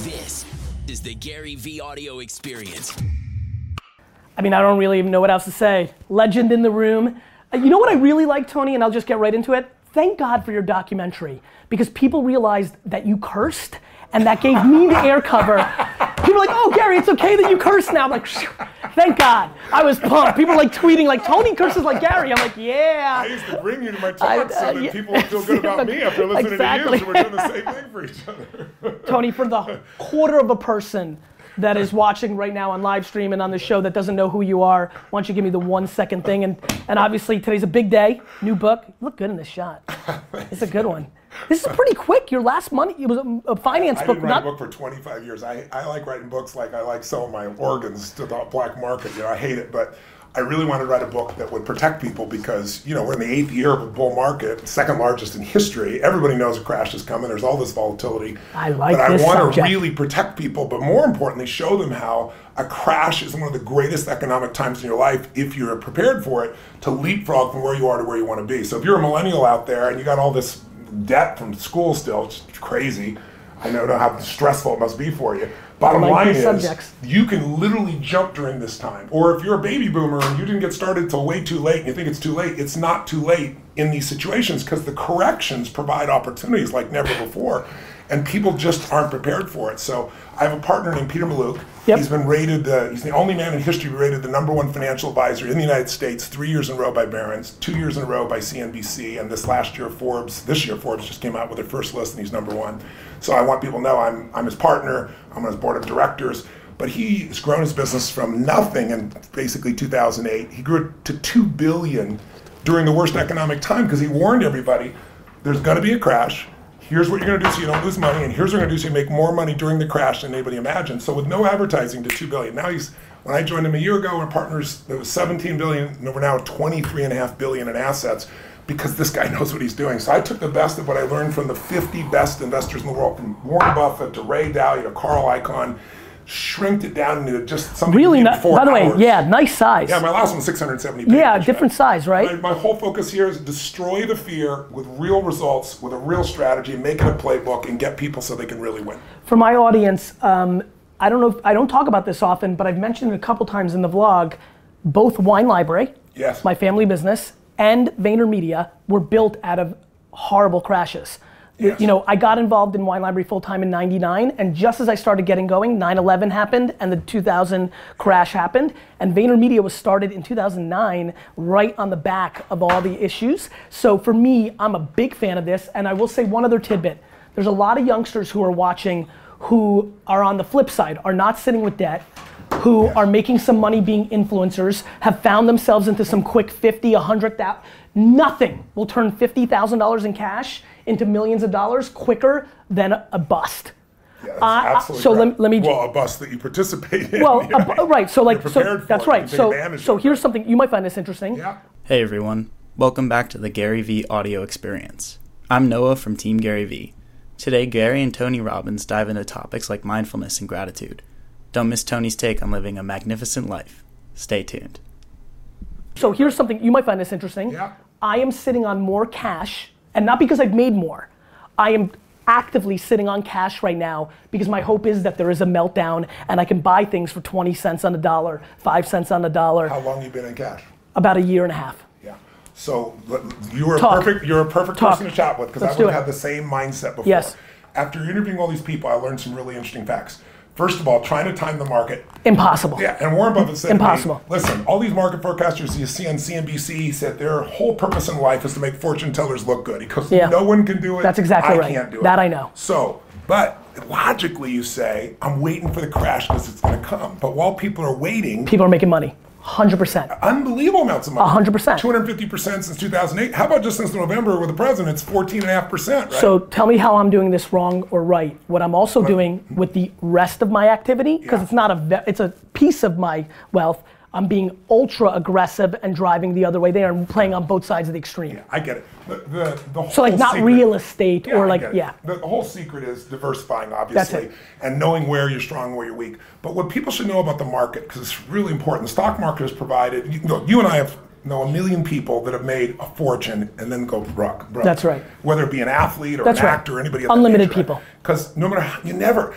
This is the Gary V audio experience. I mean, I don't really even know what else to say. Legend in the room. You know what I really like, Tony, and I'll just get right into it? Thank God for your documentary, because people realized that you cursed, and that gave me the air cover. People were like, oh, Gary, it's okay that you curse now. I'm like, thank God. I was pumped. People were like tweeting, like, Tony curses like Gary. I'm like, yeah. I used to bring you to my talk so that people would feel good about me after listening to you, so we're doing the same thing for each other. Tony, for the quarter of a person that is watching right now on live stream and on the show that doesn't know who you are, why don't you give me the 1 second thing? And obviously today's a big day, new book. You look good in this shot. It's a good one. This is pretty quick. Your last money, it was a finance book. I didn't write a book for 25 years. I like writing books like I like selling my organs to the black market. You know, I hate it, but I really wanted to write a book that would protect people because, you know, we're in the 8th year of a bull market, second largest in history. Everybody knows a crash is coming. There's all this volatility. I like but this I want subject. to really protect people, but more importantly, show them how a crash is one of the greatest economic times in your life if you're prepared for it to leapfrog from where you are to where you want to be. So if you're a millennial out there and you got all this debt from school still, it's crazy. I know how stressful it must be for you. Bottom line is, you can literally jump during this time. Or if you're a baby boomer and you didn't get started till way too late and you think it's too late, it's not too late in these situations because the corrections provide opportunities like never before. And people just aren't prepared for it. So I have a partner named Peter Mallouk. Yep. He's been rated, he's the only man in history rated the #1 financial advisor in the United States 3 years in a row by Barron's, 2 years in a row by CNBC, and this year Forbes just came out with their first list and he's #1. So I want people to know I'm his partner, I'm on his board of directors, but he's grown his business from nothing in basically 2008. He grew it to $2 billion during the worst economic time because he warned everybody, there's gonna be a crash. Here's what you're going to do so you don't lose money, and here's what you're going to do so you make more money during the crash than anybody imagined. So with no advertising to $2 billion. Now when I joined him a year ago, our partners, there was $17 billion, and we're now at $23.5 billion in assets because this guy knows what he's doing. So I took the best of what I learned from the 50 best investors in the world, from Warren Buffett to Ray Dalio to Carl Icahn, shrinked it down into just something really in 4 by the hours. way, yeah, nice size. Yeah, my last one's 670 pages. Yeah, different size, right? My whole focus here is destroy the fear with real results, with a real strategy, make it a playbook, and get people so they can really win. For my audience, I don't talk about this often, but I've mentioned it a couple times in the vlog. Both Wine Library, yes, my family business, and VaynerMedia were built out of horrible crashes. Yes. You know, I got involved in Wine Library full-time in '99, and just as I started getting going, 9/11 happened and the 2000 crash happened, and VaynerMedia was started in 2009, right on the back of all the issues. So for me, I'm a big fan of this, and I will say one other tidbit. There's a lot of youngsters who are watching who are on the flip side, are not sitting with debt, who are making some money being influencers, have found themselves into some quick 50, 100,000. Nothing will turn $50,000 in cash into millions of dollars quicker than a bust. Yeah, that's absolutely so right. let me. Well, a bust that you participate in. Well, right. So like, so that's right. So here's it. something you might find this interesting. Yeah. Hey everyone, welcome back to the Gary V audio experience. I'm Noah from Team Gary V. Today, Gary and Tony Robbins dive into topics like mindfulness and gratitude. Don't miss Tony's take on living a magnificent life. Stay tuned. So here's something you might find this interesting. Yeah. I am sitting on more cash, and not because I've made more. I am actively sitting on cash right now because my hope is that there is a meltdown and I can buy things for 20 cents on the dollar, 5 cents on the dollar. How long have you been in cash? About a year and a half. Yeah. So you're a perfect person to chat with because I would have had the same mindset before. Yes. After interviewing all these people, I learned some really interesting facts. First of all, trying to time the market. Impossible. Yeah, and Warren Buffett said, impossible. Hey, listen, all these market forecasters you see on CNBC said their whole purpose in life is to make fortune tellers look good. Because no one can do it. That's exactly right. I can't do it. That I know. So, but logically you say, I'm waiting for the crash because it's going to come. But while people are waiting. People are making money. 100%. Unbelievable amounts of money. 100%. 250% since 2008. How about just since November with the president? It's 14.5%, right? So tell me how I'm doing this wrong or right. What I'm also doing with the rest of my activity, because it's not it's a piece of my wealth. I'm being ultra aggressive and driving the other way there and playing on both sides of the extreme. Yeah, I get it. The whole so like not secret, real estate or like, The whole secret is diversifying, obviously, That's it. And knowing where you're strong and where you're weak. But what people should know about the market, because it's really important, the stock market has provided, you and I know a million people that have made a fortune and then go broke. That's right. Whether it be an athlete or an actor or anybody else. Unlimited people. Because no matter how,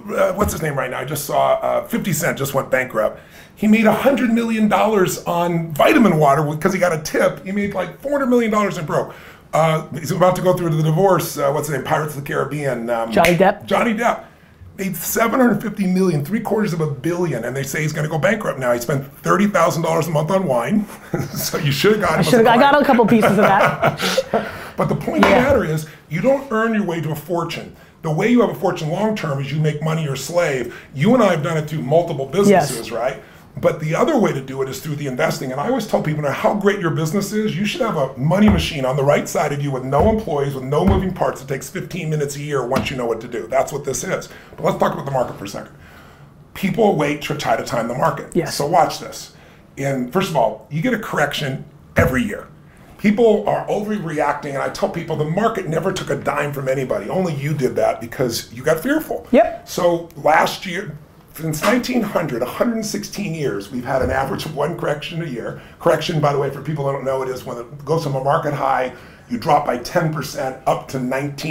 what's his name right now? I just saw 50 Cent just went bankrupt. He made $100 million on vitamin water because he got a tip. He made like $400 million and broke. He's about to go through the divorce. What's his name? Pirates of the Caribbean. Johnny Depp. Johnny Depp made $750 million, $750 million, and they say he's going to go bankrupt now. He spent $30,000 a month on wine, so you should have got him. I got a couple pieces of that. But the point of the matter is, you don't earn your way to a fortune. The way you have a fortune long term is you make money your slave. You and I have done it through multiple businesses, right? But the other way to do it is through the investing. And I always tell people, no matter how great your business is, you should have a money machine on the right side of you with no employees, with no moving parts. It takes 15 minutes a year once you know what to do. That's what this is. But let's talk about the market for a second. People wait to try to time the market. Yes. So watch this. And first of all, you get a correction every year. People are overreacting, and I tell people the market never took a dime from anybody. Only you did that because you got fearful. Yep. So last year, since 1900, 116 years, we've had an average of one correction a year. Correction, by the way, for people who don't know, it is when it goes from a market high, you drop by 10% up to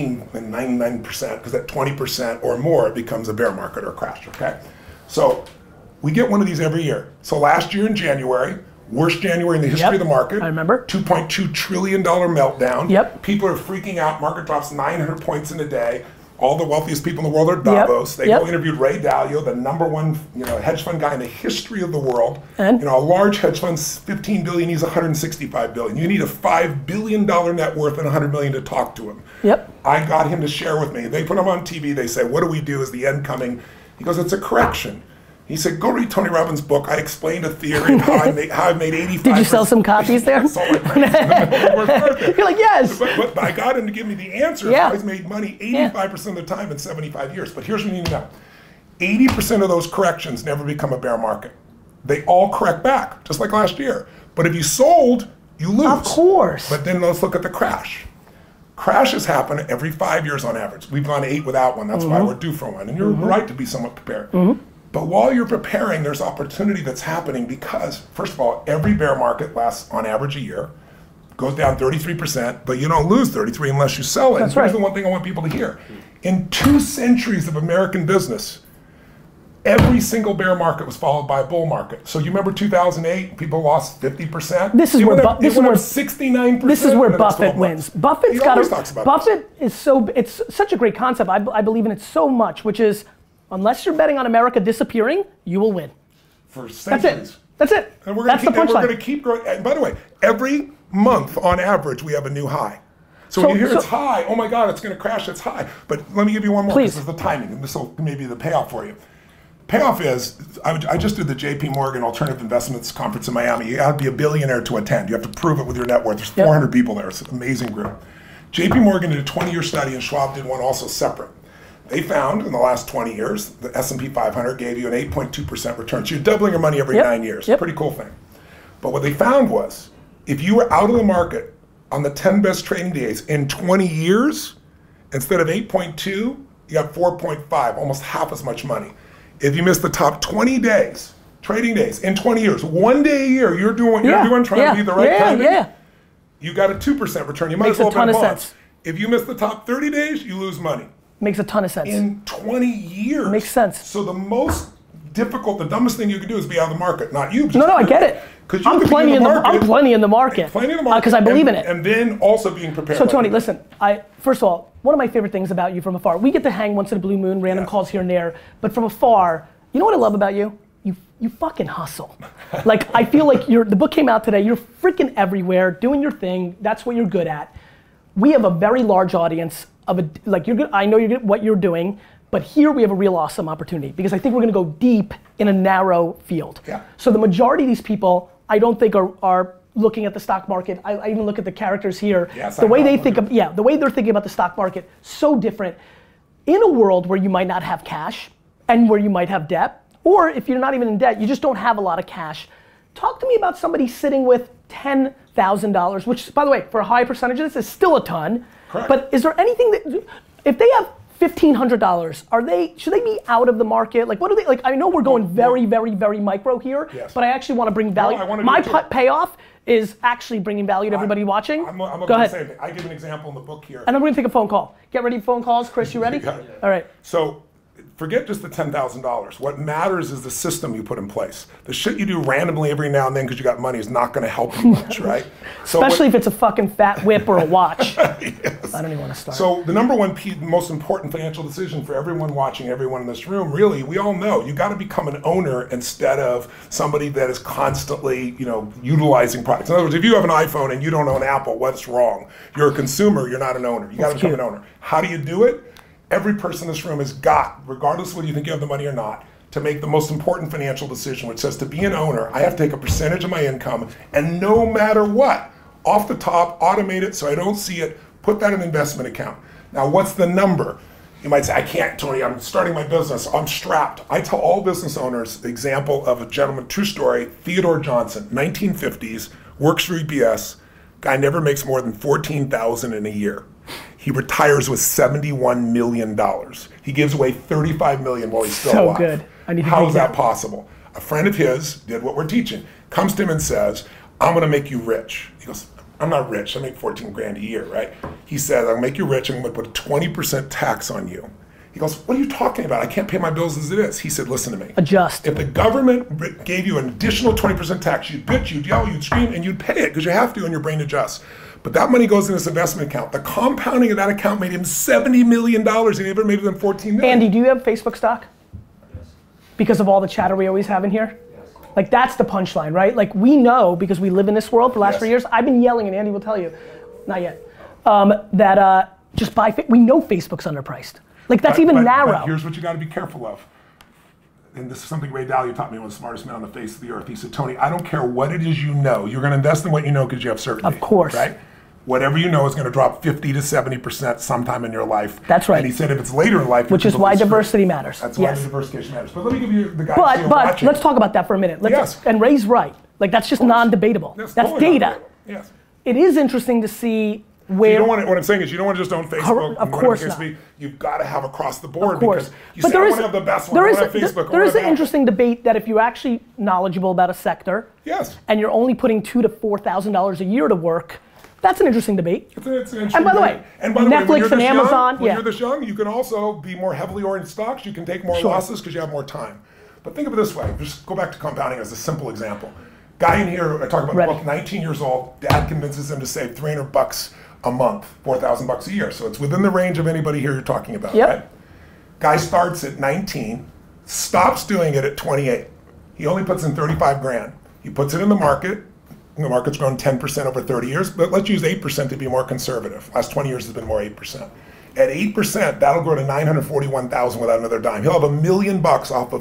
19.99%, because at 20% or more, it becomes a bear market or a crash, okay? So we get one of these every year. So last year in January, worst January in the history of the market. I remember. $2.2 trillion meltdown. Yep. People are freaking out. Market drops 900 points in a day. All the wealthiest people in the world are Davos. They go interviewed Ray Dalio, the number one hedge fund guy in the history of the world. And? A large hedge fund's $15 billion, he's $165 billion. You need a $5 billion net worth and $100 million to talk to him. Yep. I got him to share with me. They put him on TV. They say, what do we do? Is the end coming? He goes, it's a correction. He said, go read Tony Robbins' book. I explained a theory of how I made 85%. Did you sell some copies there? I sold like You're like, yes. But I got him to give me the answer. Yeah. He's made money 85% of the time in 75 years. But here's what you need to know. 80% of those corrections never become a bear market. They all correct back, just like last year. But if you sold, you lose. Of course. But then let's look at the crash. Crashes happen every 5 years on average. We've gone 8 without one. That's why we're due for one. And you're right to be somewhat prepared. But while you're preparing, there's opportunity that's happening because, first of all, every bear market lasts on average a year, goes down 33%, but you don't lose 33 unless you sell it. That's Here's right. the one thing I want people to hear. In 2 centuries of American business, every single bear market was followed by a bull market. So you remember 2008, people lost 50%. This is where 69%. This is where in the next Buffett 12 months. wins. Buffett's He got always talks about Buffett is it's such a great concept. I believe in it so much, which is unless you're betting on America disappearing, you will win. For centuries. That's it. And we're That's the going punchline. to keep growing. And by the way, every month on average, we have a new high. So when you hear it's high, oh my God, it's going to crash, it's high. But let me give you one more. Please. This is the timing, and this will maybe the payoff for you. Payoff is, I just did the JP Morgan Alternative Investments Conference in Miami. You have to be a billionaire to attend. You have to prove it with your net worth. There's 400 people there. It's an amazing group. JP Morgan did a 20-year study, and Schwab did one also separate. They found in the last 20 years, the S&P 500 gave you an 8.2% return. So you're doubling your money every 9 years. Pretty cool thing. But what they found was, if you were out of the market on the 10 best trading days in 20 years, instead of 8.2, you got 4.5, almost half as much money. If you missed the top 20 days, trading days in 20 years, 1 day a year, you're doing trying to be the right timing, you got a 2% return. You might as well bet bonds. If you miss the top 30 days, you lose money. Makes a ton of sense. In 20 years. Makes sense. So the most difficult, the dumbest thing you can do is be out of the market, not you. No, I get it. I'm plenty in the market. Plenty in the market. Because I believe in it. And then also being prepared. So Tony, listen, first of all, one of my favorite things about you from afar, we get to hang once in a blue moon, random calls here and there, but from afar, you know what I love about you? You fucking hustle. Like, I feel like the book came out today, you're freaking everywhere, doing your thing, that's what you're good at. We have a very large audience you're good. I know you're good at what you're doing, but here we have a real awesome opportunity because I think we're going to go deep in a narrow field. Yeah. So the majority of these people, I don't think are looking at the stock market. I even look at the characters here. The way they're thinking about the stock market, so different. In a world where you might not have cash and where you might have debt, or if you're not even in debt, you just don't have a lot of cash. Talk to me about somebody sitting with $10,000, which, by the way, for a high percentage of this is still a ton. Correct. But is there anything that, if they have $1,500, should they be out of the market? Like, what do they, like, I know we're going very, very, very micro here, but I actually want to bring value. My payoff is actually bringing value to everybody watching. Go ahead. I give an example in the book here. And I'm going to take a phone call. Get ready for phone calls. Chris, you ready? You got it. All right. So forget just the $10,000. What matters is the system you put in place. The shit you do randomly every now and then because you got money is not going to help you much, right? Especially if it's a fucking fat whip or a watch. Yes. I don't even want to start. So the number one most important financial decision for everyone watching, everyone in this room, really, we all know you got to become an owner instead of somebody that is constantly, utilizing products. In other words, if you have an iPhone and you don't own Apple, what's wrong? You're a consumer, you're not an owner. You got to become an owner. How do you do it? Every person in this room has got, regardless of whether you think you have the money or not, to make the most important financial decision, which says to be an owner, I have to take a percentage of my income, and no matter what, off the top, automate it so I don't see it, put that in an investment account. Now, what's the number? You might say, I can't, Tony, I'm starting my business, I'm strapped. I tell all business owners the example of a gentleman, true story, Theodore Johnson, 1950s, works for UPS, guy never makes more than $14,000 in a year. He retires with $71 million. He gives away $35 million while he's still alive. So good. How is that possible? A friend of his did what we're teaching, comes to him and says, I'm going to make you rich. He goes, I'm not rich. I make 14 grand a year, right? He says, I'll make you rich. I'm going to put a 20% tax on you. He goes, what are you talking about? I can't pay my bills as it is. He said, listen to me. Adjust. If the government gave you an additional 20% tax, you'd bitch, you'd yell, you'd scream, and you'd pay it because you have to and your brain adjusts. But that money goes in this investment account. The compounding of that account made him $70 million and he never made it than $14 million. Andy, do you have Facebook stock? Yes. Because of all the chatter we always have in here? Yes. Like that's the punchline, right? Like we know, because we live in this world for the last 3 years, I've been yelling, and Andy will tell you, not yet, that just buy, we know Facebook's underpriced. Like that's even narrow. But here's what you gotta be careful of. And this is something Ray Dalio taught me, one of the smartest men on the face of the earth. He said, Tony, I don't care what it is you know. You're gonna invest in what you know because you have certainty. Of course. Right? Whatever you know is going to drop 50 to 70% sometime in your life. That's right. And he said if it's later in life, which is why diversity matters. That's why the diversification matters. But let me give you the guys but watching. Let's talk about that for a minute. Yes. And Ray's right. Like that's just non-debatable. That's totally data. Yes. It is interesting to see where. You don't want to, what I'm saying is you don't want to just own Facebook. Of course not. You've got to have across the board of course. because you say I want to have the best one. I want to have Facebook. There is an interesting debate that if you're actually knowledgeable about a sector, yes, and you're only putting $2,000 to $4,000 a year to work. That's an interesting debate. It's an interesting and by the way, Netflix and Amazon, when you're this young, you can also be more heavily oriented stocks. You can take more losses because you have more time. But think of it this way. Just go back to compounding as a simple example. Guy in here, I talk about the book, 19 years old, dad convinces him to save $300 a month, $4,000 a year. So it's within the range of anybody here you're talking about, right? Guy starts at 19, stops doing it at 28. He only puts in 35 grand. He puts it in the market. The market's grown 10% over 30 years, but let's use 8% to be more conservative. Last 20 years has been more 8%. At 8%, that'll grow to $941,000 without another dime. He'll have $1 million off of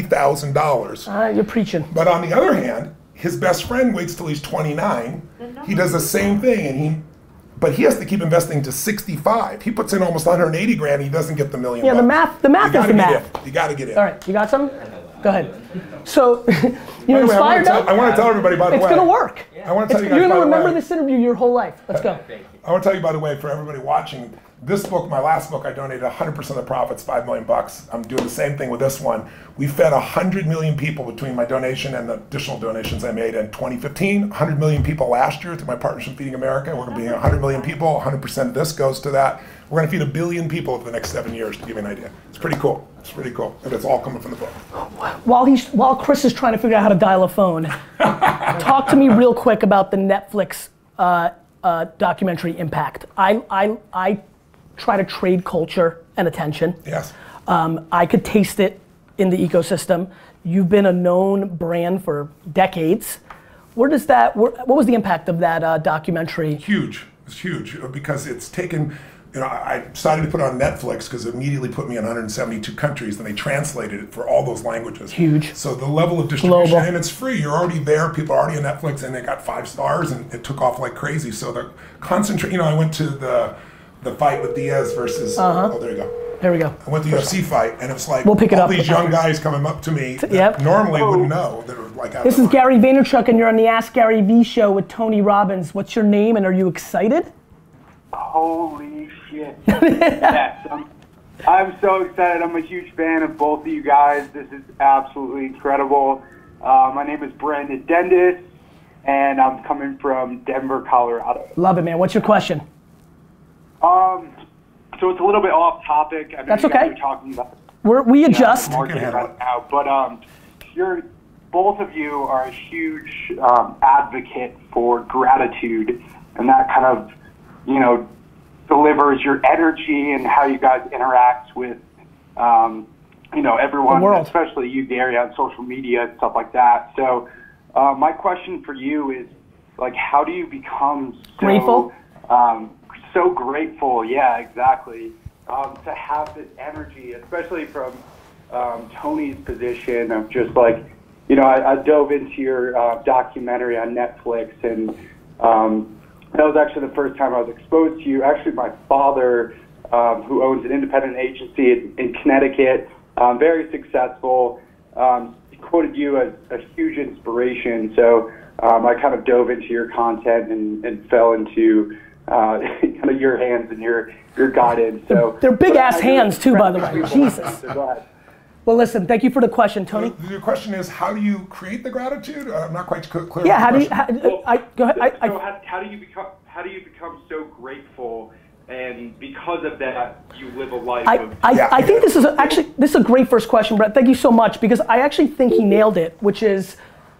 $50,000. You're preaching. But on the other hand, his best friend waits till he's 29. He does the same thing, but he has to keep investing to 65. He puts in almost 180 grand. He doesn't get the $1 million. Yeah, the math is the math. You got to get in. All right, you got some? Go ahead. So, you're inspired now? I want to tell everybody, by the way. It's going to work. I want to tell you guys, you're going to remember this interview your whole life. Let's go. I want to tell you, by the way, for everybody watching, this book, my last book, I donated 100% of the profits, $5 million. I'm doing the same thing with this one. We fed 100 million people between my donation and the additional donations I made in 2015. 100 million people last year through my partnership Feeding America. We're going to be 100 million people. 100% of this goes to that. We're going to feed 1 billion people over the next 7 years, to give you an idea. It's pretty cool. It's pretty cool. And it's all coming from the book. While Chris is trying to figure out how to dial a phone, talk to me real quick about the Netflix documentary Impact. I try to trade culture and attention. Yes. I could taste it in the ecosystem. You've been a known brand for decades. What was the impact of that documentary? Huge. It's huge because it's taken, I decided to put it on Netflix because it immediately put me in 172 countries and they translated it for all those languages. Huge. So the level of distribution, global. And it's free. You're already there. People are already on Netflix and they got 5 stars and it took off like crazy. So the concentrate, I went to the fight with Diaz versus, oh, there you go. There we go. I went to the UFC fight, and it's like we'll pick it all up these young guys coming up to me that normally wouldn't know. That are like, this is Gary Vaynerchuk, and you're on the Ask Gary V show with Tony Robbins. What's your name, and are you excited? Holy shit. Yes, I'm so excited. I'm a huge fan of both of you guys. This is absolutely incredible. My name is Brandon Dendis, and I'm coming from Denver, Colorado. Love it, man. What's your question? So it's a little bit off topic. I mean, That's you guys okay. are talking about We adjust. Yeah, marketing right now, but both of you are a huge advocate for gratitude, and that kind of, delivers your energy and how you guys interact with, everyone, especially you, Gary, on social media and stuff like that. So my question for you is, like, how do you become grateful? So grateful, yeah, exactly, to have this energy, especially from Tony's position of just like, I dove into your documentary on Netflix, and that was actually the first time I was exposed to you. Actually, my father, who owns an independent agency in Connecticut, very successful, he quoted you as a huge inspiration. So I kind of dove into your content and fell into kind of your hands and your guidance. So they're big ass hands too, by the way. Jesus. So go ahead. Well, listen, thank you for the question, Tony. Your question is, how do you create the gratitude? I'm not quite clear. Yeah, go ahead. How do you become so grateful, and because of that, you live a life of... I think this is a great first question, Brett. Thank you so much, because I actually think he nailed it, which is,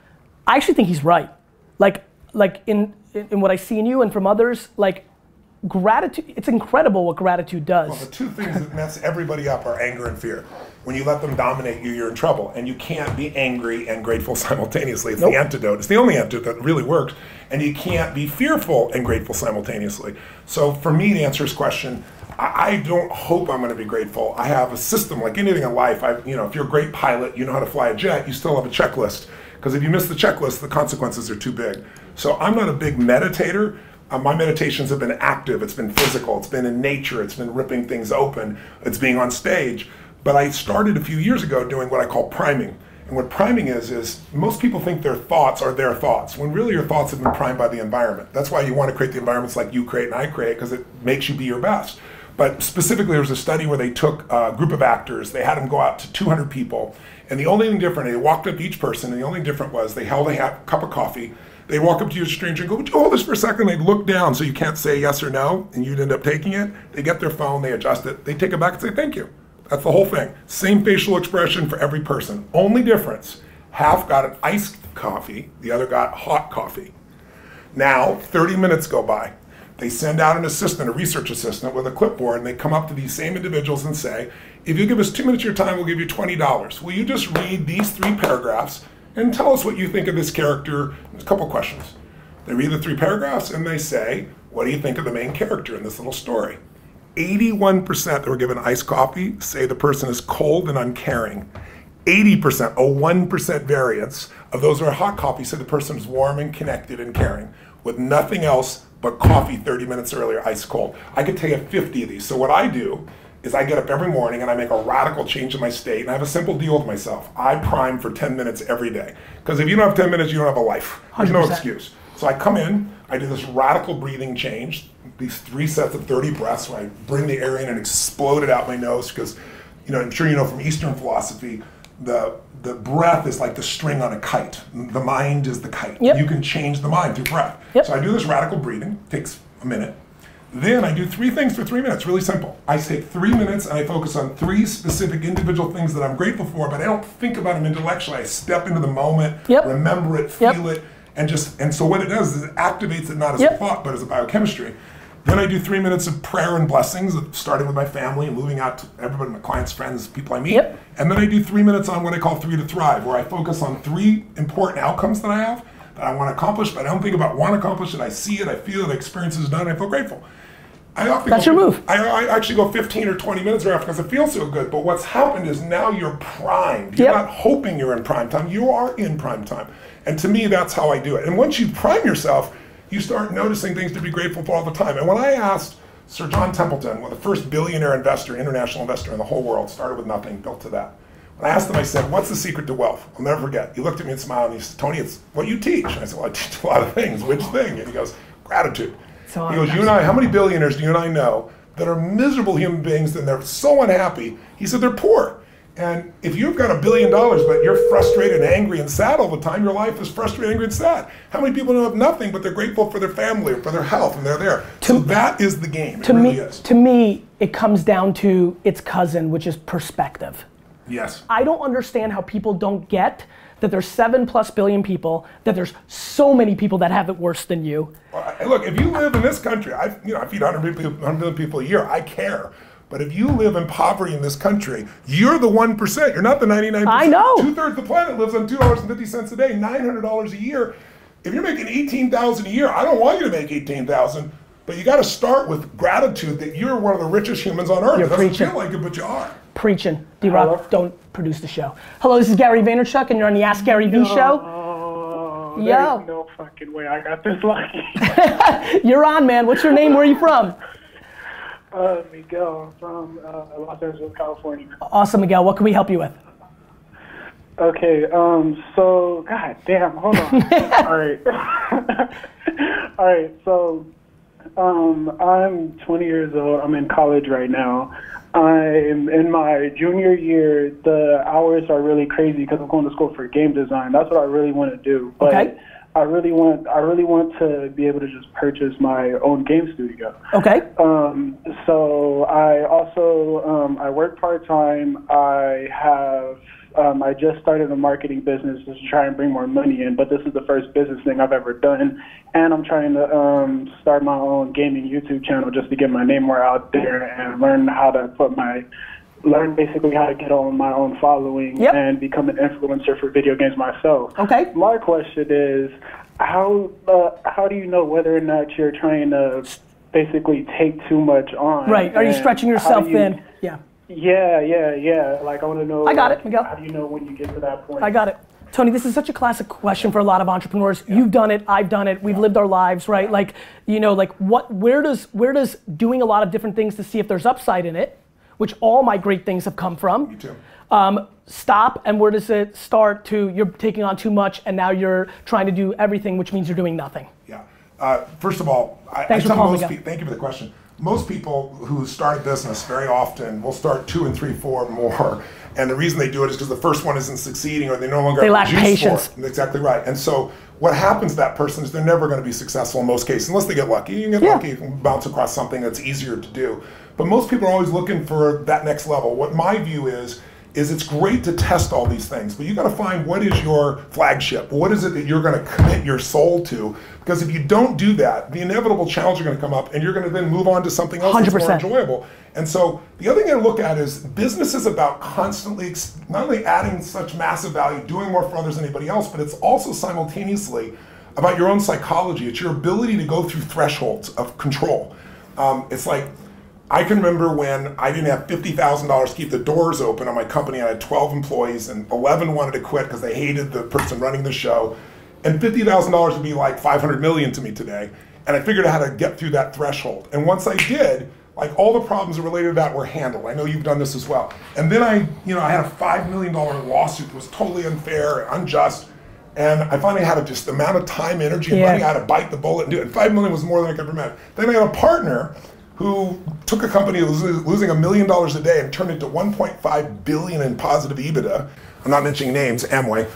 I actually think he's right. Like in what I see in you and from others, like, gratitude, it's incredible what gratitude does. Well, the two things that mess everybody up are anger and fear. When you let them dominate you, you're in trouble. And you can't be angry and grateful simultaneously. It's the antidote. It's the only antidote that really works. And you can't be fearful and grateful simultaneously. So for me, to answer his question, I don't hope I'm going to be grateful. I have a system like anything in life. If you're a great pilot, you know how to fly a jet, you still have a checklist. Because if you miss the checklist, the consequences are too big. So I'm not a big meditator. My meditations have been active, it's been physical, it's been in nature, it's been ripping things open, it's being on stage. But I started a few years ago doing what I call priming. And what priming is most people think their thoughts are their thoughts, when really your thoughts have been primed by the environment. That's why you want to create the environments like you create and I create, because it makes you be your best. But specifically, there was a study where they took a group of actors, they had them go out to 200 people, and the only thing different, they walked up to each person, and the only thing different was they held a cup of coffee. They'd walk up to you as a stranger and go, would you hold this for a second? They'd look down so you can't say yes or no, and you'd end up taking it. They get their phone, they adjust it, they take it back and say thank you. That's the whole thing. Same facial expression for every person. Only difference, half got an iced coffee, the other got hot coffee. Now, 30 minutes go by. They send out an assistant, a research assistant with a clipboard, and they come up to these same individuals and say, if you give us 2 minutes of your time, we'll give you $20. Will you just read these 3 paragraphs and tell us what you think of this character? There's a couple questions. They read the 3 paragraphs and they say, what do you think of the main character in this little story? 81% that were given iced coffee say the person is cold and uncaring. 80%, a 1% variance of those who are hot coffee said the person is warm and connected and caring, with nothing else but coffee 30 minutes earlier, ice cold. I could tell you 50 of these. So what I do is I get up every morning and I make a radical change in my state, and I have a simple deal with myself. I prime for 10 minutes every day. Because if you don't have 10 minutes, you don't have a life. There's 100%. No excuse. So I come in, I do this radical breathing change, these 3 sets of 30 breaths where I bring the air in and explode it out my nose, because I'm sure you know from Eastern philosophy, the breath is like the string on a kite. The mind is the kite. Yep. You can change the mind through breath. Yep. So I do this radical breathing, takes a minute. Then I do 3 things for 3 minutes, really simple. I take 3 minutes and I focus on 3 specific individual things that I'm grateful for, but I don't think about them intellectually. I step into the moment, remember it, feel it, and so what it does is it activates it not as a thought, but as a biochemistry. Then I do 3 minutes of prayer and blessings, starting with my family and moving out to everybody, my clients, friends, people I meet. And then I do 3 minutes on what I call 3 to Thrive, where I focus on 3 important outcomes that I have, that I want to accomplish, but I don't think about want to accomplish it. I see it, I feel it, the experience is done, I feel grateful. That's your move. I actually go 15 or 20 minutes right after because it feels so good. But what's happened is now you're primed. You're not hoping you're in prime time. You are in prime time. And to me, that's how I do it. And once you prime yourself, you start noticing things to be grateful for all the time. And when I asked Sir John Templeton, the first billionaire investor, international investor in the whole world, started with nothing, built to that. When I asked him, I said, what's the secret to wealth? I'll never forget. He looked at me and smiled and he said, Tony, it's what you teach. And I said, well, I teach a lot of things. Which thing? And he goes, gratitude. He goes, you and I, how many billionaires do you and I know that are miserable human beings and they're so unhappy? He said, they're poor. And if you've got $1 billion, but you're frustrated and angry and sad all the time, your life is frustrated, angry, and sad. How many people have nothing, but they're grateful for their family or for their health, and they're there? So that is the game. To me, it comes down to its cousin, which is perspective. Yes. I don't understand how people don't get that there's 7+ billion people, that there's so many people that have it worse than you. Look, if you live in this country, I feed 100 million people a year. I care. But if you live in poverty in this country, you're the 1%. You're not the 99%. I know. 2/3 of the planet lives on $2.50 a day, $900 a year. If you're making $18,000 a year, I don't want you to make $18,000. But you got to start with gratitude that you're one of the richest humans on earth. You're It doesn't preaching. feel like it, but you are. Preaching. D-Rock, don't produce the show. Hello, this is Gary Vaynerchuk, and you're on the Ask Gary Vee show. Oh, Yo. there's no fucking way I got this lucky. You're on, man. What's your name? Where are you from? Miguel from Los Angeles, California. Awesome, Miguel. What can we help you with? Okay, so, god damn, hold on. All right. All right, so, I'm 20 years old. I'm in college right now. I'm in my junior year. The hours are really crazy because I'm going to school for game design. That's what I really want to do. But Okay. I really want to be able to just purchase my own game studio. Okay. So I also I work part-time. I just started a marketing business just to try and bring more money in, but this is the first business thing I've ever done. And I'm trying to start my own gaming YouTube channel just to get my name more out there and learn basically how to get on my own following and become an influencer for video games myself. Okay. My question is, how do you know whether or not you're trying to basically take too much on? Right. Are you And stretching how yourself do you- thin? Yeah. Yeah. Like, I want to know. I got it, Miguel. How do you know when you get to that point? I got it. Tony, this is such a classic question for a lot of entrepreneurs. You've done it, I've done it, we've lived our lives, right? Like, where does doing a lot of different things to see if there's upside in it, which all my great things have come from. Me too. Stop, and where does it start to you're taking on too much and now you're trying to do everything, which means you're doing nothing? Yeah. First of all, Thanks for calling, Miguel. thank you for the question. Most people who start a business very often will start 2 and 3, 4 more. And the reason they do it is because the first one isn't succeeding or they no longer They have lack the juice patience. for it. Exactly right. And so what happens to that person is they're never going to be successful in most cases, unless they get lucky. You can get lucky, you can bounce across something that's easier to do. But most people are always looking for that next level. What my view is it's great to test all these things, but you got to find what is your flagship. What is it that you're going to commit your soul to? Because if you don't do that, the inevitable challenges are going to come up and you're going to then move on to something else that's more 100%. enjoyable. And so the other thing to look at is business is about constantly not only adding such massive value, doing more for others than anybody else, but it's also simultaneously about your own psychology. It's your ability to go through thresholds of control. It's like, I can remember when I didn't have $50,000 to keep the doors open on my company. I had 12 employees and 11 wanted to quit because they hated the person running the show. And $50,000 would be like 500 million to me today. And I figured out how to get through that threshold. And once I did, like all the problems related to that were handled. I know you've done this as well. And then I had a $5 million lawsuit that was totally unfair and unjust. And I finally had just the amount of time, energy, and money I had to bite the bullet and do it. And $5 million was more than I could ever imagine. Then I had a partner who took a company that was losing $1 million a day and turned it to 1.5 billion in positive EBITDA. I'm not mentioning names, Amway.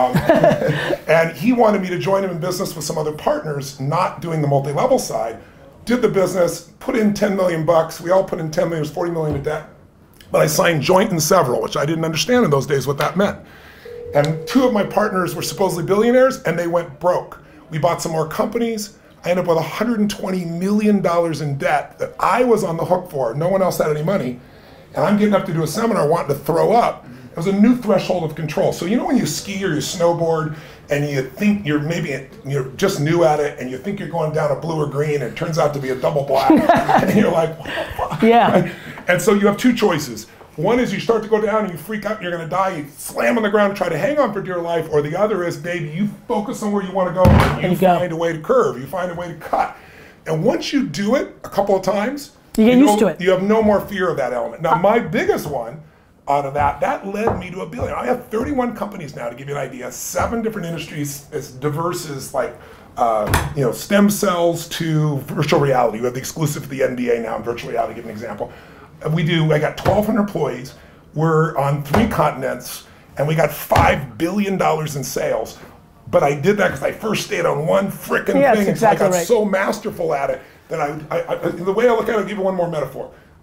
And he wanted me to join him in business with some other partners, not doing the multi-level side. Did the business, put in 10 million bucks. We all put in 10 million, it was 40 million in debt. But I signed joint and several, which I didn't understand in those days what that meant. And 2 of my partners were supposedly billionaires and they went broke. We bought some more companies. I ended up with $120 million in debt that I was on the hook for. No one else had any money. And I'm getting up to do a seminar wanting to throw up. It was a new threshold of control. So you know when you ski or you snowboard and you think you're just new at it and you think you're going down a blue or green and it turns out to be a double black. And you're like, what the fuck? Yeah. And so you have 2 choices. One is you start to go down and you freak out and you're going to die. You slam on the ground and try to hang on for dear life. Or the other is, baby, you focus on where you want to go and you find a way to curve. You find a way to cut. And once you do it a couple of times, you get used to it. You have no more fear of that element. Now, my biggest one out of that led me to $1 billion. I have 31 companies now, to give you an idea, 7 different industries as diverse as like stem cells to virtual reality. We have the exclusive to the NBA now in virtual reality, to give an example. I got 1,200 employees. We're on 3 continents, and we got $5 billion in sales. But I did that because I first stayed on one frickin' thing, exactly so I got right. so masterful at it that the way I look at it, I'll give you one more metaphor.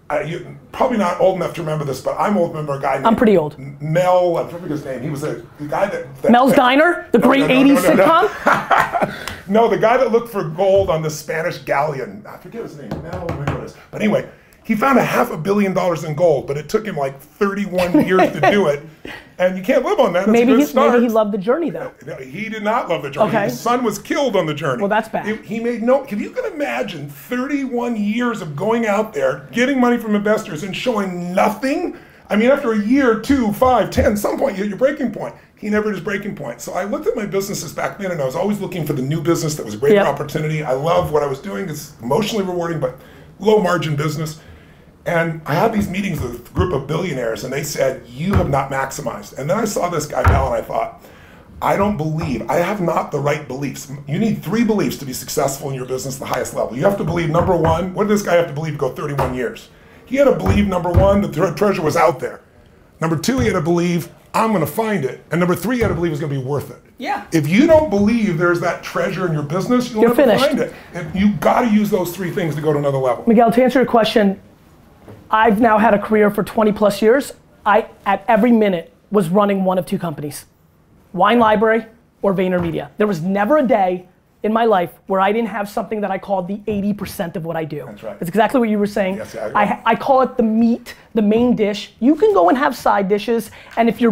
You're probably not old enough to remember this, but I'm old. Remember a guy named I'm pretty old. Mel, I forget his name. He was the guy that Mel's Diner, the great 80s sitcom? No, the guy that looked for gold on the Spanish galleon. I forget his name. Mel, whatever it is. But anyway, he found $500 million in gold, but it took him like 31 years to do it. And you can't live on that. It's Maybe a good start. he loved the journey, though. He did not love the journey. Okay. His son was killed on the journey. Well, that's bad. He made no. If you can imagine 31 years of going out there, getting money from investors, and showing nothing. I mean, after a year, 2, 5, 10, some point you hit your breaking point. He never hit his breaking point. So I looked at my businesses back then, and I was always looking for the new business that was a greater opportunity. I love what I was doing. It's emotionally rewarding, but low margin business. And I had these meetings with a group of billionaires, and they said, you have not maximized. And then I saw this guy, Mel, and I thought, I have not the right beliefs. You need 3 beliefs to be successful in your business at the highest level. You have to believe, number 1, what did this guy have to believe to go 31 years? He had to believe, number 1, that the treasure was out there. Number 2, he had to believe, I'm going to find it. And number 3, he had to believe it's going to be worth it. Yeah. If you don't believe there's that treasure in your business, you'll never find it. And you've got to use those 3 things to go to another level. Miguel, to answer your question, I've now had a career for 20 plus years. I, at every minute, was running one of 2 companies, Wine Library or VaynerMedia. There was never a day in my life where I didn't have something that I called the 80% of what I do. That's right. That's exactly what you were saying. Yes, I call it the meat, the main dish. You can go and have side dishes, and if your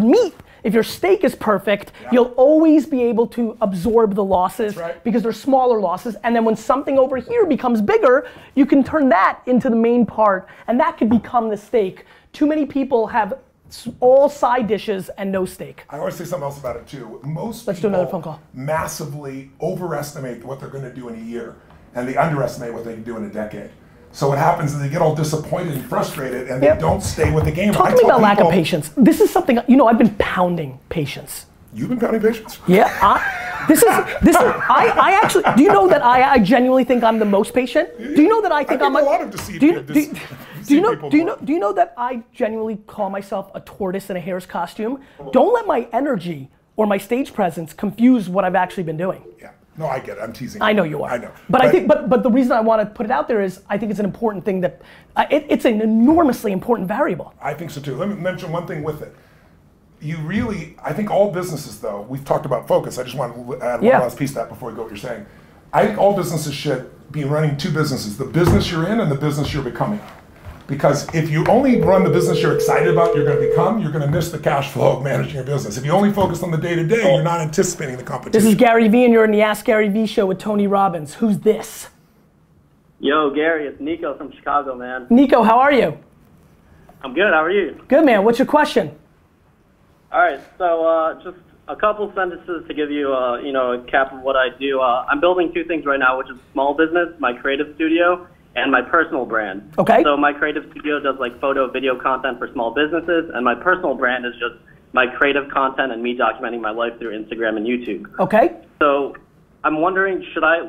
steak is perfect, you'll always be able to absorb the losses because they're smaller losses. And then when something over here becomes bigger, you can turn that into the main part, and that could become the steak. Too many people have all side dishes and no steak. I always say something else about it too. Most Let's do another phone call. Massively overestimate what they're going to do in a year, and they underestimate what they can do in a decade. So what happens is they get all disappointed and frustrated, and they don't stay with the game. Talk to me about lack of patience. This is something, I've been pounding patience. You've been pounding patience? Yeah, I actually, do you know that I genuinely think I'm the most patient? Do you know that I think I'm a lot of deceived do you know that I genuinely call myself a tortoise in a hare's costume? Don't let my energy or my stage presence confuse what I've actually been doing. Yeah. No, I get it. I'm teasing. I know you are. I know. But I think, but the reason I want to put it out there is I think it's an important thing that it's an enormously important variable. I think so too. Let me mention one thing with it. I think all businesses though, we've talked about focus. I just want to add one last piece to that before we go what you're saying. I think all businesses should be running 2 businesses, the business you're in and the business you're becoming. Because if you only run the business you're excited about, you're going to become, you're going to miss the cash flow of managing your business. If you only focus on the day-to-day, you're not anticipating the competition. This is Gary Vee, and you're in the Ask Gary Vee show with Tony Robbins. Who's this? Yo, Gary, it's Nico from Chicago, man. Nico, how are you? I'm good, how are you? Good, man. What's your question? All right, so just a couple sentences to give you, a cap of what I do. I'm building 2 things right now, which is small business, my creative studio, and my personal brand. Okay. So my creative studio does like photo, video content for small businesses, and my personal brand is just my creative content and me documenting my life through Instagram and YouTube. Okay. So I'm wondering, should I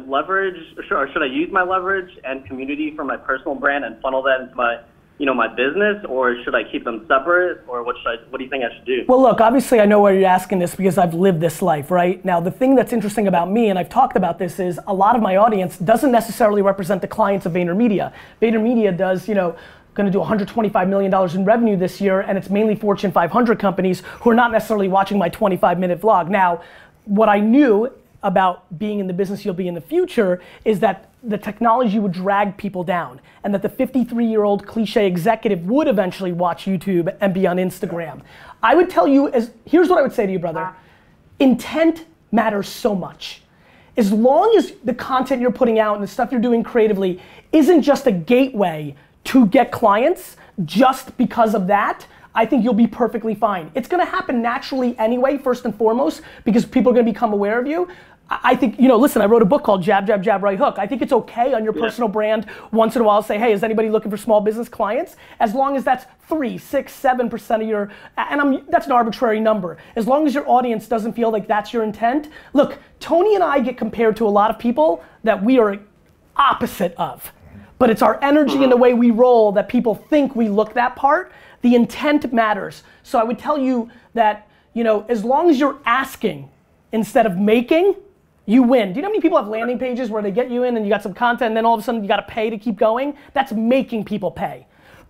use my leverage and community for my personal brand and funnel that into my my business, or should I keep them separate, or what do you think I should do? Well, look, obviously I know why you're asking this because I've lived this life, right? Now, the thing that's interesting about me, and I've talked about this, is a lot of my audience doesn't necessarily represent the clients of VaynerMedia. VaynerMedia does, going to do $125 million in revenue this year, and it's mainly Fortune 500 companies who are not necessarily watching my 25-minute vlog. Now, what I knew about being in the business you'll be in the future is that the technology would drag people down, and that the 53-year-old cliche executive would eventually watch YouTube and be on Instagram. I would tell you, here's what I would say to you, brother. Intent matters so much. As long as the content you're putting out and the stuff you're doing creatively isn't just a gateway to get clients, just because of that, I think you'll be perfectly fine. It's gonna happen naturally anyway, first and foremost, because people are gonna become aware of you. I think, listen, I wrote a book called Jab, Jab, Jab, Right Hook. I think it's okay on your personal brand once in a while say, hey, is anybody looking for small business clients? As long as that's 3, 6, 7% of your, and that's an arbitrary number. As long as your audience doesn't feel like that's your intent. Look, Tony and I get compared to a lot of people that we are opposite of. But it's our energy and the way we roll that people think we look that part. The intent matters. So I would tell you that, as long as you're asking instead of making, you win. Do you know how many people have landing pages where they get you in and you got some content and then all of a sudden you got to pay to keep going? That's making people pay.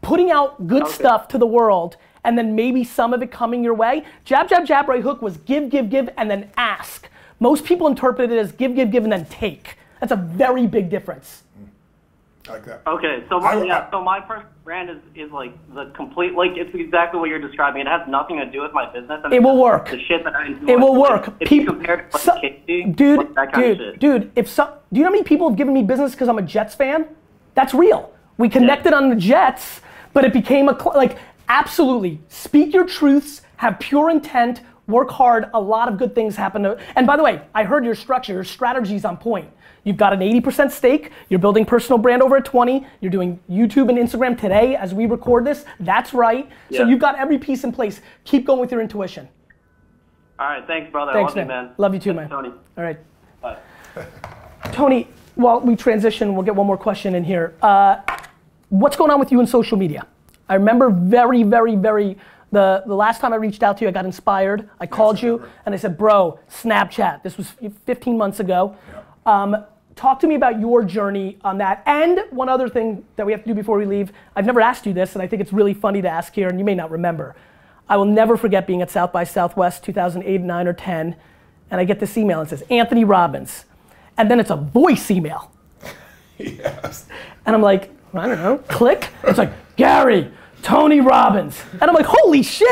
putting out good stuff to the world and then maybe some of it coming your way. Jab, jab, jab, right hook was give, give, give, and then ask. Most people interpret it as give, give, give, and then take. That's a very big difference. I like that. Okay, so my personal brand is like the complete, like it's exactly what you're describing. It has nothing to do with my business. And it will work. The shit that I enjoy. It will work. If you compare it to like Casey, dude, that kind of shit. Dude, do you know how many people have given me business because I'm a Jets fan? That's real. We connected on the Jets, but it became absolutely. Speak your truths, have pure intent, work hard, a lot of good things happen. And by the way, I heard your structure, your strategy's on point. You've got an 80% stake, you're building personal brand over at 20, you're doing YouTube and Instagram today as we record this, that's right. Yeah. So you've got every piece in place. Keep going with your intuition. All right, thanks brother. Thanks, I love you, man. Love you too, thanks, man. Tony. All right. Bye. Tony, while we transition, we'll get one more question in here. What's going on with you in social media? I remember very, the last time I reached out to you, I got inspired. I called you and I said, bro, Snapchat. This was 15 months ago. Yeah. Talk to me about your journey on that. And one other thing that we have to do before we leave, I've never asked you this, and I think it's really funny to ask here, and you may not remember. I will never forget being at South by Southwest 2008, 9, or 10, and I get this email and it says, Anthony Robbins. And then it's a voice email. Yes. And I'm like, I don't know, click. It's like, Gary, Tony Robbins. And I'm like, holy shit.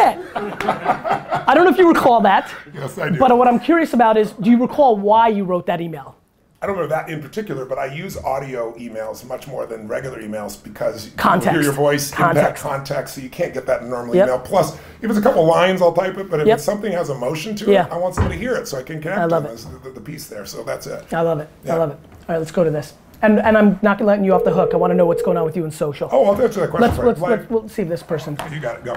I don't know if you recall that. Yes, I do. But what I'm curious about is, do you recall why you wrote that email? I don't remember that in particular, but I use audio emails much more than regular emails because context. You hear your voice, impact context, so you can't get that in a normal email. Plus, if it's a couple lines, I'll type it, but if it's something has emotion to it, I want somebody to hear it so I can connect to the piece there, so that's it. I love it, I love it. All right, let's go to this. And I'm not letting you off the hook. I want to know what's going on with you in social. Oh, I'll answer that question. We'll see if this person. You got it, go.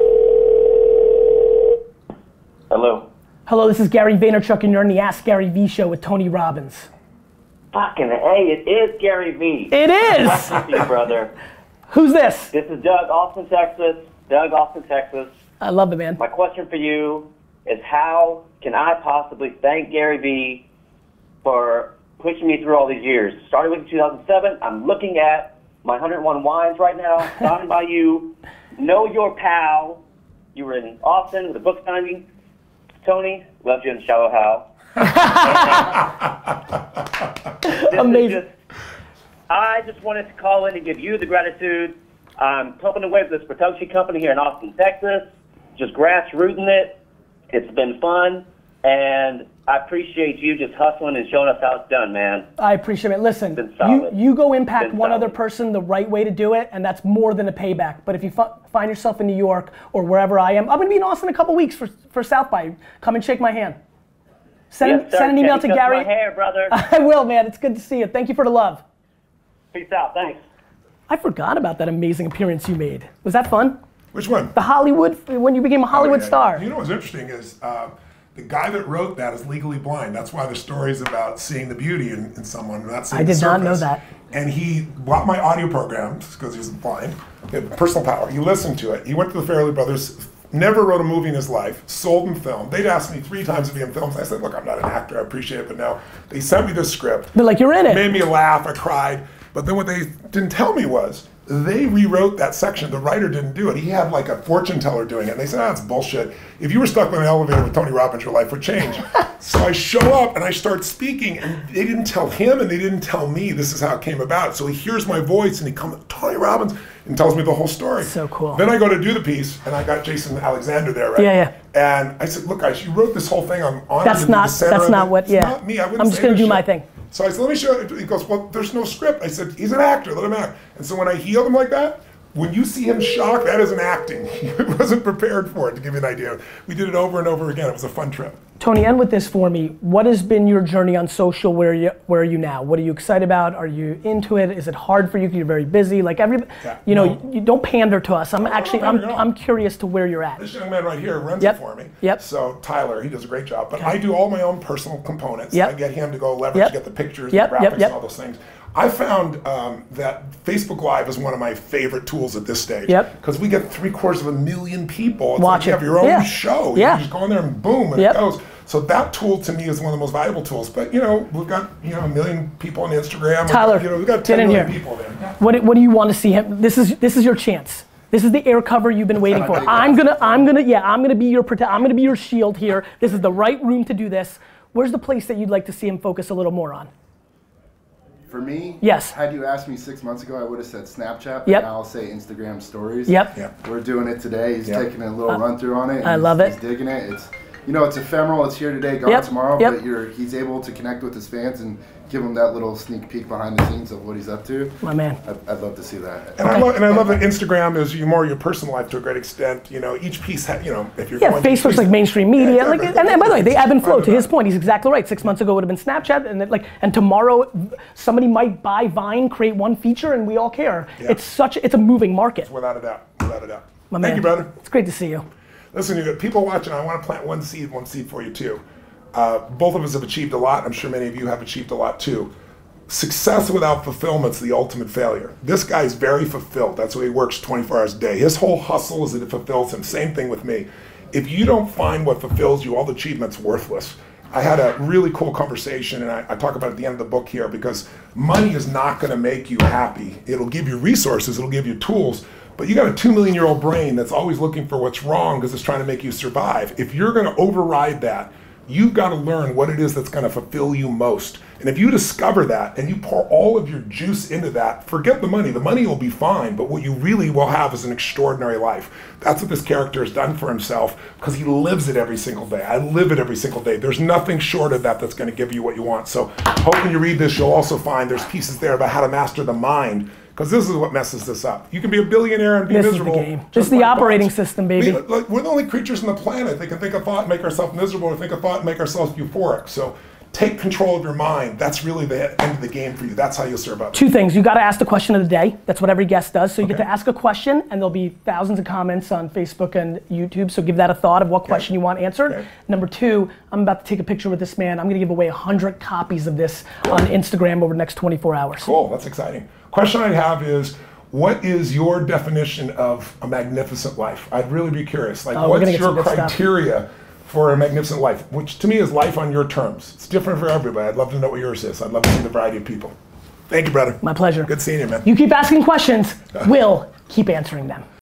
Hello. Hello, this is Gary Vaynerchuk and you're on the Ask Gary V show with Tony Robbins. Fucking hey, it is Gary V. It is! Blessings to you, brother. Who's this? This is Doug, Austin, Texas. Doug, Austin, Texas. I love it, man. My question for you is how can I possibly thank Gary V for pushing me through all these years? Started with 2007. I'm looking at my 101 wines right now, signed by you. Know your pal. You were in Austin with a book signing. Tony, loved you in Shallow Hal. Amazing. I just wanted to call in and give you the gratitude. I'm pumping away with this production company here in Austin, Texas. Just grassrooting it. It's been fun. And I appreciate you just hustling and showing us how it's done, man. I appreciate it. Listen, you go impact one other person the right way to do it, and that's more than a payback. But if you find yourself in New York or wherever I am, I'm going to be in Austin in a couple weeks for South by. Come and shake my hand. Send an email to Gary. My hair, brother. I will, man. It's good to see you. Thank you for the love. Peace out. Thanks. I forgot about that amazing appearance you made. Was that fun? Which one? The Hollywood, when you became a Hollywood star. You know what's interesting is the guy that wrote that is legally blind. That's why the story's about seeing the beauty in someone, not seeing the surface. I did not know that. And he bought my audio programs because he's blind. He had personal power. He listened to it. He went to the Farrelly Brothers. Never wrote a movie in his life, sold them film. They'd asked me 3 times to be in films. I said, look, I'm not an actor, I appreciate it, but no. They sent me this script. They're like, you're in it. Made me laugh, I cried. But then what they didn't tell me was, they rewrote that section. The writer didn't do it. He had like a fortune teller doing it. And they said, that's bullshit. If you were stuck in an elevator with Tony Robbins, your life would change. So I show up and I start speaking and they didn't tell him and they didn't tell me this is how it came about. So he hears my voice and he comes, Tony Robbins, and tells me the whole story. So cool. Then I go to do the piece and I got Jason Alexander there, right? Yeah. And I said, look guys, you wrote this whole thing. I'm honored that's to be the center That's not of it. what, It's not me. I'm just going to do my thing. So I said, let me show you. He goes, well, there's no script. I said, he's an actor, let him act. And so when I healed him like that, when you see him shocked, that isn't acting. He wasn't prepared for it, to give you an idea. We did it over and over again. It was a fun trip. Tony, end with this for me. What has been your journey on social? Where are you now? What are you excited about? Are you into it? Is it hard for you because you're very busy? Like you don't pander to us. I'm curious to where you're at. This young man right here runs it for me. Yep. So Tyler, he does a great job. But I do all my own personal components. Yep. I get him to go leverage, get the pictures, the graphics, and all those things. I found that Facebook Live is one of my favorite tools at this stage. Because we get 750,000 people. It's like you have your own show. You just go in there and boom, and it goes. So that tool to me is one of the most valuable tools. But we've got 1 million people on Instagram. Tyler, we've got 10 million here. people there. What do you want to see him? This is your chance. This is the air cover you've been waiting for. I'm gonna be your shield here. This is the right room to do this. Where's the place that you'd like to see him focus a little more on? For me, yes. Had you asked me 6 months ago, I would have said Snapchat. Yep. Now I'll say Instagram stories. Yep. We're doing it today. He's taking a little run through on it. I love it. He's digging it. It's it's ephemeral. It's here today, gone tomorrow. But he's able to connect with his fans and give them that little sneak peek behind the scenes of what he's up to. My man. I'd love to see that. And I love that Instagram is more your personal life to a great extent. Each piece, if you're going Facebook's like mainstream media. And by the way, they ebb and flow. To his point, he's exactly right. 6 months ago would have been Snapchat, and tomorrow somebody might buy Vine, create one feature, and we all care. Yeah. It's a moving market. Without a doubt. My man. Thank you, brother. It's great to see you. Listen, you got people watching. I want to plant one seed for you too. Both of us have achieved a lot. I'm sure many of you have achieved a lot too. Success without fulfillment's the ultimate failure. This guy's very fulfilled. That's why he works 24 hours a day. His whole hustle is that it fulfills him. Same thing with me. If you don't find what fulfills you, all the achievement's worthless. I had a really cool conversation, and I talk about it at the end of the book here, because money is not going to make you happy. It'll give you resources, it'll give you tools, but you got a 2 million-year-old brain that's always looking for what's wrong because it's trying to make you survive. If you're going to override that, you've got to learn what it is that's going to fulfill you most. And if you discover that and you pour all of your juice into that, forget the money. The money will be fine, but what you really will have is an extraordinary life. That's what this character has done for himself, because he lives it every single day. I live it every single day. There's nothing short of that that's going to give you what you want. So hope when you read this, you'll also find there's pieces there about how to master the mind, because this is what messes this up. You can be a billionaire and be miserable. This is the game. This is the operating system, baby. We're the only creatures on the planet that can think a thought and make ourselves miserable, or think a thought and make ourselves euphoric. So take control of your mind. That's really the end of the game for you. That's how you'll serve others. 2 things. You got to ask the question of the day. That's what every guest does. So you get to ask a question, and there'll be thousands of comments on Facebook and YouTube. So give that a thought of what question you want answered. Okay. Number 2, I'm about to take a picture with this man. I'm going to give away 100 copies of this on Instagram over the next 24 hours. Cool. That's exciting. Question I have is, what is your definition of a magnificent life? I'd really be curious. What's your criteria for a magnificent life, which to me is life on your terms? It's different for everybody. I'd love to know what yours is. I'd love to see the variety of people. Thank you, brother. My pleasure. Good seeing you, man. You keep asking questions, we'll keep answering them.